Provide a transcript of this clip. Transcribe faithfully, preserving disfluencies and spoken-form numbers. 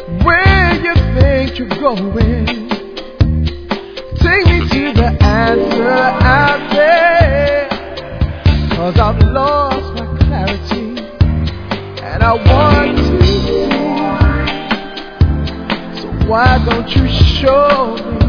Where you think you're going? Take me to the answer out there. Cause I've lost my clarity and I want to see. So why don't you show me?